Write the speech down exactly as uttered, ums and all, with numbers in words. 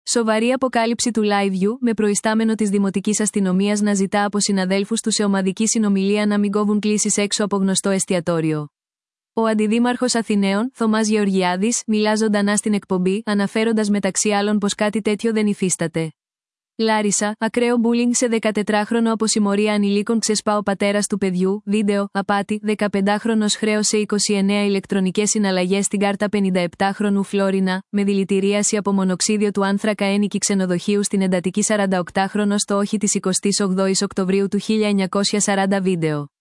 Σοβαρή αποκάλυψη του LiveU, με προϊστάμενο της Δημοτικής Αστυνομίας να ζητά από συναδέλφους του σε ομαδική συνομιλία να μην κόβουν κλήσεις έξω από γνωστό εστιατόριο. Ο αντιδήμαρχος Αθηναίων, Θωμάς Γεωργιάδης, μιλά ζωντανά στην εκπομπή, αναφέροντας μεταξύ άλλων πως κάτι τέτοιο δεν υφίσταται. Λάρισα, ακραίο μπούλινγκ σε δεκατετράχρονο από συμμορία ανηλίκων ξεσπά ο πατέρας του παιδιού, βίντεο, απάτη, δεκαπεντάχρονος χρέωσε είκοσι εννέα ηλεκτρονικές συναλλαγές στην κάρτα πενηνταεπτάχρονου Φλόρινα, με δηλητηρίαση από μονοξίδιο του άνθρακα ένοικη ξενοδοχείου στην εντατική σαρανταοκτάχρονο στο όχι της εικοστής όγδοης Οκτωβρίου του χίλια εννιακόσια σαράντα βίντεο.